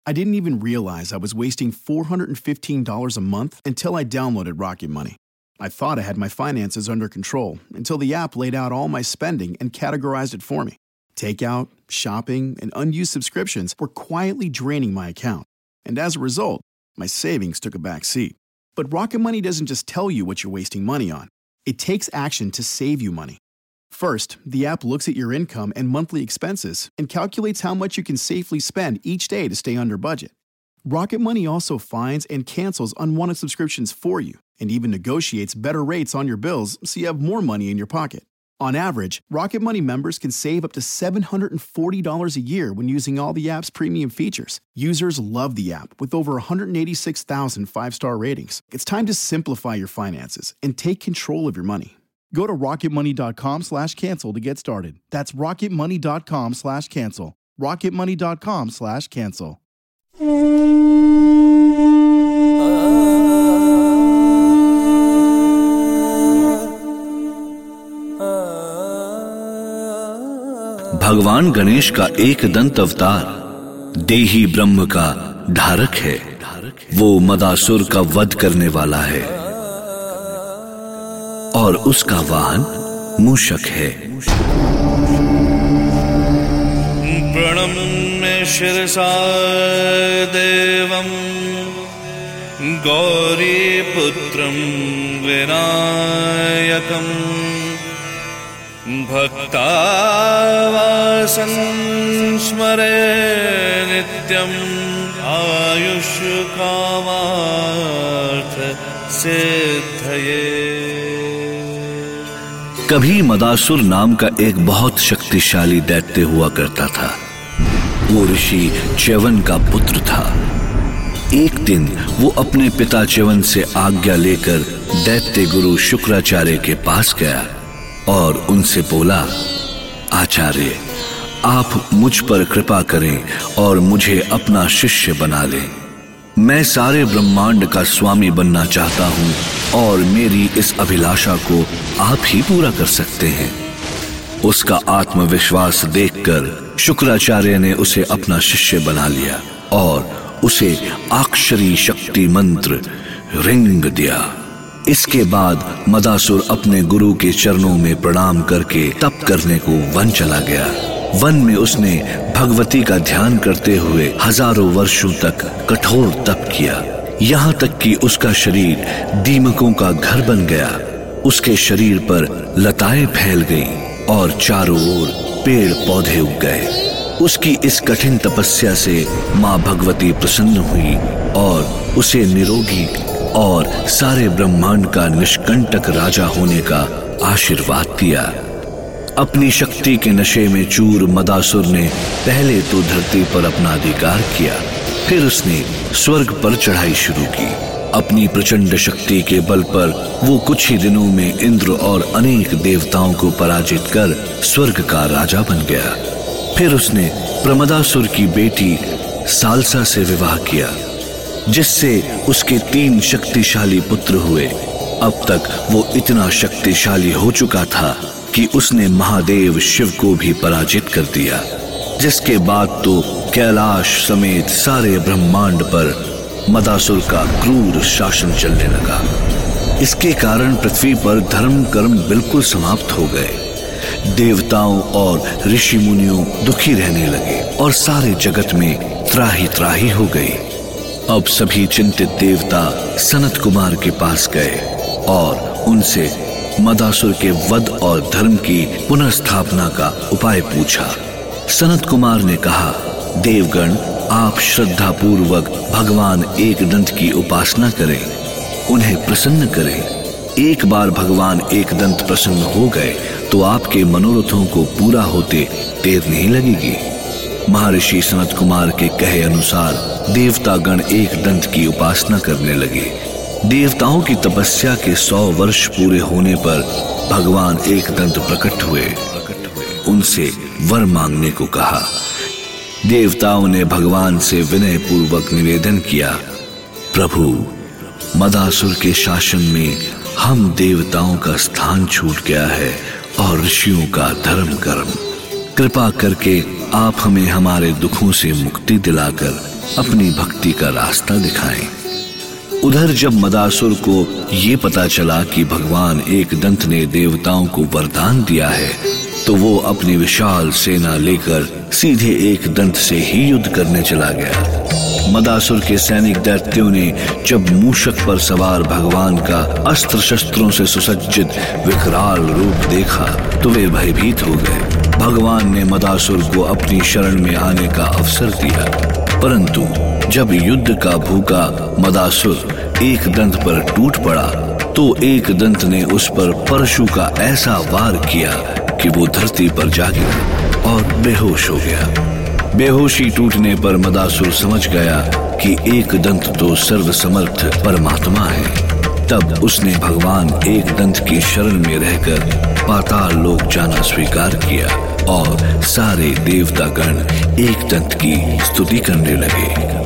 I didn't even realize I was wasting $415 a month until I downloaded Rocket Money. I thought I had my finances under control until the app laid out all my spending and categorized it for me. Takeout, shopping, and unused subscriptions were quietly draining my account. And as a result, my savings took a back seat. But Rocket Money doesn't just tell you what you're wasting money on. It takes action to save you money. First, the app looks at your income and monthly expenses and calculates how much you can safely spend each day to stay under budget. Rocket Money also finds and cancels unwanted subscriptions for you and even negotiates better rates on your bills so you have more money in your pocket. On average, Rocket Money members can save up to $740 a year when using all the app's premium features. Users love the app with over 186,000 five-star ratings. It's time to simplify your finances and take control of your money. Go to rocketmoney.com/cancel to get started. That's rocketmoney.com/cancel. rocketmoney.com/cancel. भगवान गणेश का एक दंत अवतार देही ब्रह्म का धारक है। वो मदासुर का वध करने वाला है और उसका वाहन मूषक है। प्रणम्य शिरसा देवं गौरीपुत्रं विनायकं भक्तावासं स्मरे नित्यं आयुष्कामार्थ सिद्धये। कभी मदासुर नाम का एक बहुत शक्तिशाली दैत्य हुआ करता था। वो ऋषि च्यवन का पुत्र था। एक दिन वो अपने पिता च्यवन से आज्ञा लेकर दैत्य गुरु शुक्राचार्य के पास गया और उनसे बोला, आचार्य, आप मुझ पर कृपा करें और मुझे अपना शिष्य बना लें। मैं सारे ब्रह्मांड का स्वामी बनना चाहता हूँ और मेरी इस अभिलाषा को आप ही पूरा कर सकते हैं। उसका आत्मविश्वास देखकर शुक्राचार्य ने उसे अपना शिष्य बना लिया और उसे आक्षरी शक्ति मंत्र रिंग दिया। इसके बाद मदासुर अपने गुरु के चरणों में प्रणाम करके तप करने को वन चला गया। वन में उसने भगवती का ध्यान करते हुए हजारों वर्षों तक कठोर तप किया, यहाँ तक कि उसका शरीर दीमकों का घर बन गया। उसके शरीर पर लताएं फैल गईं और चारों ओर पेड़ पौधे उग गए। उसकी इस कठिन तपस्या से माँ भगवती प्रसन्न हुई और उसे निरोगी और सारे ब्रह्मांड का निष्कंटक राजा होने का आशीर्वाद दिया। अपनी शक्ति के नशे में चूर मदासुर ने पहले तो धरती पर अपना अधिकार किया, फिर उसने स्वर्ग पर चढ़ाई शुरू की। अपनी प्रचंड शक्ति के बल पर वो कुछ ही दिनों में इंद्र और अनेक देवताओं को पराजित कर स्वर्ग का राजा बन गया। फिर उसने प्रमदासुर की बेटी सालसा से विवाह किया, जिससे उसके 3 शक्तिशाली पुत्र हुए। अब तक वो इतना शक्तिशाली हो चुका था कि उसने महादेव शिव को भी पराजित कर दिया, जिसके बाद तो कैलाश समेत सारे ब्रह्मांड पर मदासुर का क्रूर शासन चलने लगा। इसके कारण पृथ्वी पर धर्म कर्म बिल्कुल समाप्त हो गए। देवताओं और ऋषि मुनियों दुखी रहने लगे और सारे जगत में त्राही त्राही हो गई। अब सभी चिंतित देवता सनत कुमार के पास गए और उनसे मदासुर के वध और धर्म की पुनर्स्थापना का उपाय पूछा। सनत कुमार ने कहा, देवगण, आप श्रद्धा पूर्वक भगवान एकदंत की उपासना करें, उन्हें प्रसन्न करें। एक बार भगवान एकदंत प्रसन्न हो गए तो आपके मनोरथों को पूरा होते देर नहीं लगेगी। महर्षि सनत कुमार के कहे अनुसार देवतागण एकदंत की उपासना करने लगे। देवताओं की तपस्या के 100 वर्ष पूरे होने पर भगवान एकदंत प्रकट हुए। उनसे वर मांगने को कहा। देवताओं ने भगवान से विनय पूर्वक निवेदन किया, प्रभु, मदासुर के शासन में हम देवताओं का स्थान छूट गया है और ऋषियों का धर्म कर्म। कृपा करके आप हमें हमारे दुखों से मुक्ति दिलाकर अपनी भक्ति का रास्ता दिखाएं। उधर जब मदासुर को ये पता चला कि भगवान एकदंत ने देवताओं को वरदान दिया है, तो वो अपनी विशाल सेना लेकर सीधे एकदंत से ही युद्ध करने चला गया। मदासुर के सैनिक दैत्यों ने जब मूषक पर सवार भगवान का अस्त्र शस्त्रों से सुसज्जित विकराल रूप देखा तो वे भयभीत हो गए। भगवान ने मदासुर को अपनी शरण में आने का अवसर दिया, परंतु जब युद्ध का भूखा मदासुर एकदंत पर टूट पड़ा तो एकदंत ने उस पर परशु का ऐसा वार किया कि वो धरती पर जा गिरा और बेहोश हो गया। बेहोशी टूटने पर मदासुर समझ गया कि एकदंत तो सर्वसमर्थ परमात्मा है। तब उसने भगवान एकदंत की शरण में रहकर पाताल लोक जाना स्वीकार किया और सारे देवतागण एकदंत की स्तुति करने लगे।